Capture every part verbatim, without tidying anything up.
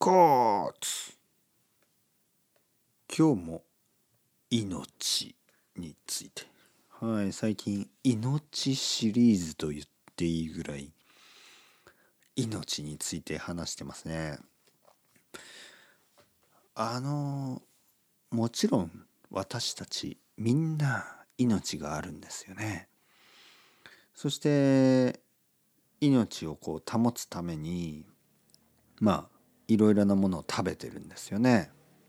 活。今日も命について。はい、最近命シリーズと言っていいぐらい命について話してますね。あのもちろん私たちみんな命があるんですよね。そして命をこう保つためにまあいろいろなものを食べてるんですよね。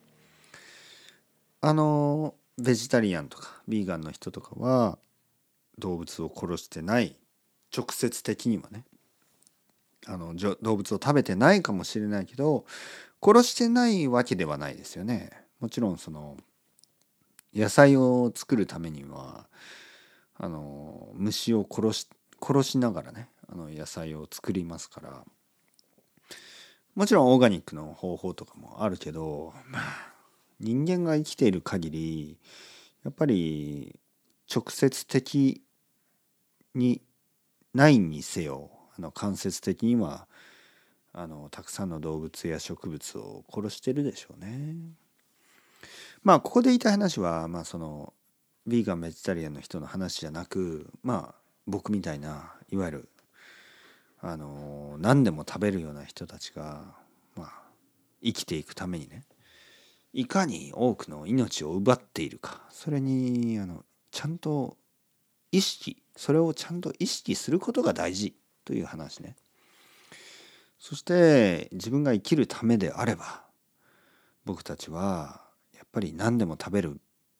あのベジタリアンとかビーガンの人とかは動物を殺してない、直接的にはね、あの動物を食べてないかもしれないけど殺してないわけではないですよね。もちろんその野菜を作るためにはあの虫を殺し殺しながらね、あの野菜を作りますから、もちろんオーガニックの方法とかもあるけど、まあ人間が生きている限りやっぱり直接的にないにせよ、あの間接的にはあのたくさんの動物や植物を殺してるでしょうね。まあここで言いたい話は、まあそのビーガンベジタリアンの人の話じゃなく、まあ僕みたいないわゆるあの何でも食べるような人たちが、まあ生きていくためにね、いかに多くの命を奪っているか、それにあのちゃんと意識それをちゃんと意識することが大事という話ね。そして自分が生きるためであれば、僕たちはやっぱり何でも食べる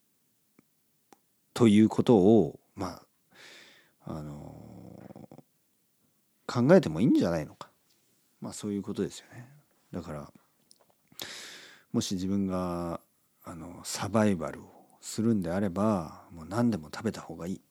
ということをまああの考えてもいいんじゃないのか、まあそういうことですよね。だからもし自分があのサバイバルをするんであれば、もう何でも食べた方がいい。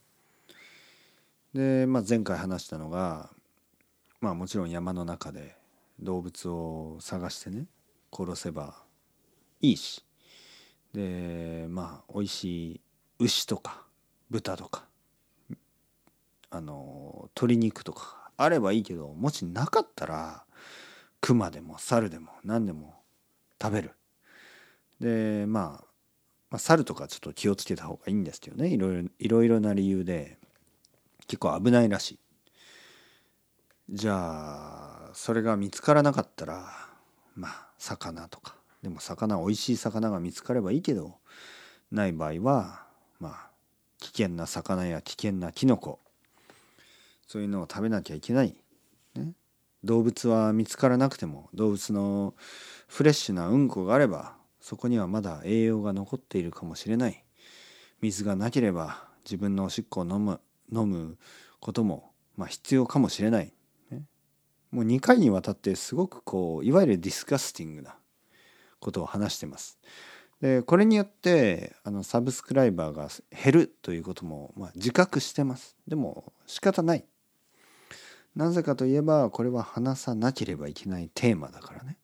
で、まあ、前回話したのが、まあもちろん山の中で動物を探してね殺せばいいし、でまあ美味しい牛とか豚とかあの鶏肉とかあればいいけど、もしなかったら熊でも猿でも何でも食べる。でまあ、まあ、猿とかちょっと気をつけた方がいいんですけどね、いろいろいろいろな理由で結構危ないらしい。じゃあそれが見つからなかったら、まあ魚とかでも魚美味しい魚が見つかればいいけど、ない場合はまあ危険な魚や危険なキノコ、そういうのを食べなきゃいけない、ね、動物は見つからなくても動物のフレッシュなうんこがあればそこにはまだ栄養が残っているかもしれない。水がなければ自分のおしっこを飲む飲むこともまあ必要かもしれない。もうにかいにわたってすごくこういわゆるディスカスティングなことを話してます。でこれによってあのサブスクライバーが減るということもまあ自覚してます。でも仕方ない。なぜかといえばこれは話さなければいけないテーマだからね。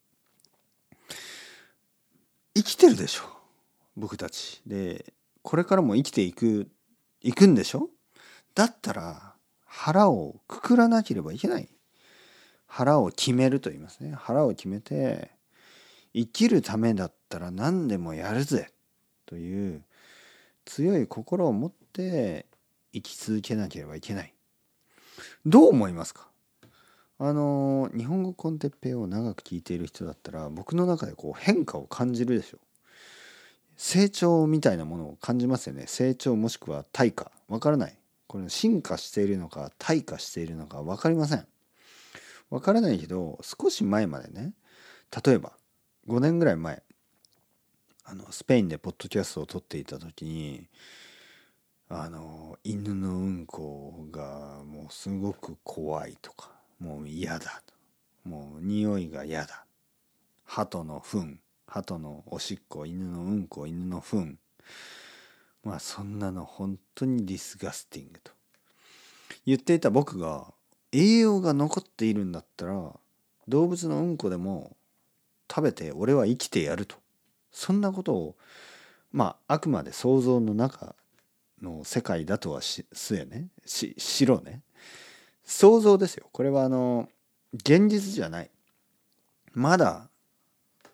生きてるでしょ僕たちで、これからも生きていくいくんでしょ。だったら腹をくくらなければいけない。腹を決めると言いますね。腹を決めて生きるためだったら何でもやるぜという強い心を持って生き続けなければいけない。どう思いますか。あの日本語コンテッペイを長く聞いている人だったら僕の中でこう変化を感じるでしょう。成長みたいなものを感じますよね。成長もしくは退化、わからない。これ進化しているのか退化しているのかわかりません。わからないけど少し前までね、例えばごねんぐらい前、あのスペインでポッドキャストを撮っていた時に、あの犬のうんこがもうすごく怖いとか、もう嫌だ、もう匂いが嫌だ、鳩の糞、鳩のおしっこ、犬のうんこ、犬の糞、まあそんなの本当にディスガスティングと言っていた僕が、栄養が残っているんだったら動物のうんこでも食べて俺は生きてやると、そんなことをまああくまで想像の中の世界だとはしすえねししろね、想像ですよ。これはあの現実じゃない。まだ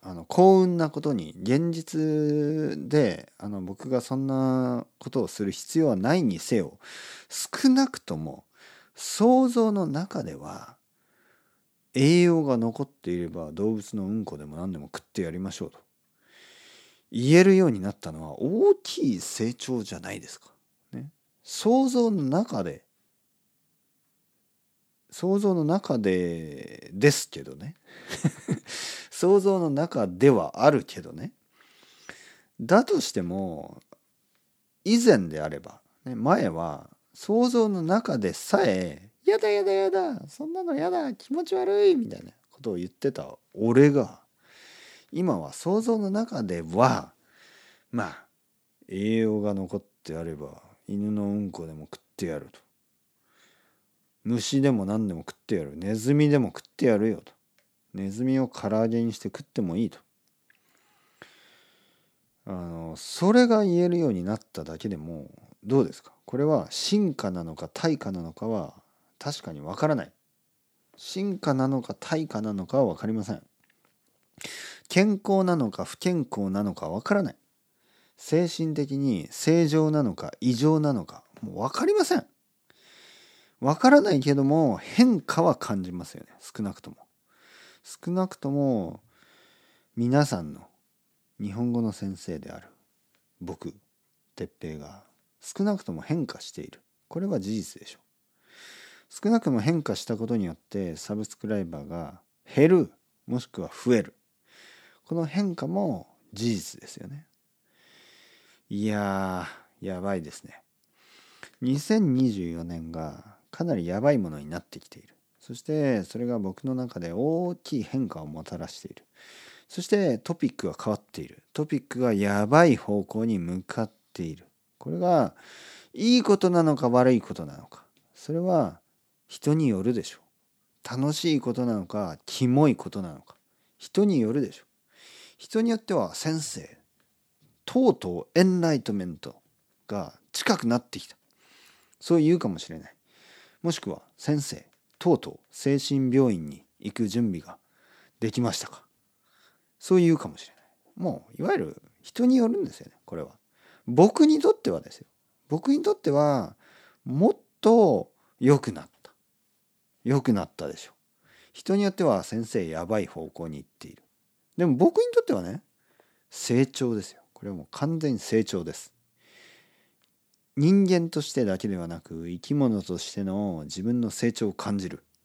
あの幸運なことに現実であの僕がそんなことをする必要はないにせよ、少なくとも想像の中では栄養が残っていれば動物のうんこでも何でも食ってやりましょうと言えるようになったのは大きい成長じゃないですか。ね、想像の中で想像の中でですけどね想像の中ではあるけどね。だとしても以前であれば、ね、前は想像の中でさえやだやだやだそんなのやだ気持ち悪いみたいなことを言ってた俺が今は想像の中ではまあ栄養が残ってあれば犬のうんこでも食ってやると、虫でも何でも食ってやる、ネズミでも食ってやるよと、ネズミを唐揚げにして食ってもいいと、あのそれが言えるようになっただけでもどうですか。これは進化なのか退化なのかは確かにわからない。進化なのか退化なのかはわかりません。健康なのか不健康なのかわからない。精神的に正常なのか異常なのかもうわかりません。わからないけども変化は感じますよね。少なくとも少なくとも皆さんの日本語の先生である僕哲平が少なくとも変化している。これは事実でしょう。少なくとも変化したことによってサブスクライバーが減るもしくは増える、この変化も事実ですよね。いやーやばいですね。にせんにじゅうよねんがかなりやばいものになってきている。そしてそれが僕の中で大きい変化をもたらしている。そしてトピックが変わっている。トピックがやばい方向に向かっている。これがいいことなのか悪いことなのか、それは人によるでしょう。楽しいことなのかキモいことなのか、人によるでしょう。人によっては先生とうとうエンライトメントが近くなってきた、そう言うかもしれない。もしくは先生とうとう精神病院に行く準備ができましたか、そう言うかもしれない。もういわゆる人によるんですよね。これは僕にとってはですよ、僕にとってはもっと良くなった良くなったでしょう。人によっては先生やばい方向に行っている。でも僕にとってはね成長ですよ。これはもう完全に成長です。人間としてだけではなく生き物としての自分の成長を感じる。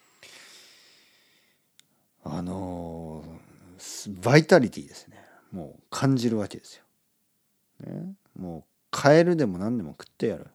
あのバイタリティですね。もう感じるわけですよ。ね、もうカエルでも何でも食ってやる。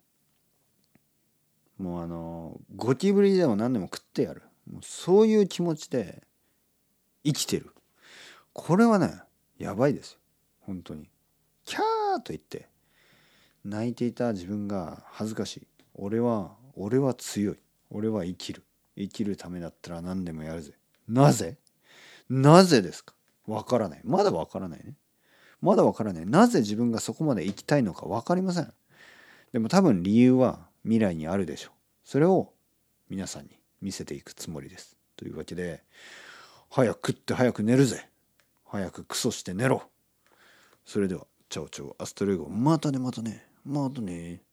もうあのゴキブリでも何でも食ってやる。もうそういう気持ちで生きてる。これはねやばいですよ。本当にキャーと言って泣いていた自分が恥ずかしい。俺は俺は強い。俺は生きる。生きるためだったら何でもやるぜ。なぜなぜですか。わからない。まだわからないね。まだわからない。なぜ自分がそこまで生きたいのかわかりません。でも多分理由は未来にあるでしょう。それを皆さんに見せていくつもりです。というわけで、早く食って早く寝るぜ。早くクソして寝ろ。それでは、チャオチャオ、アストレゴ。またね、またね、またね。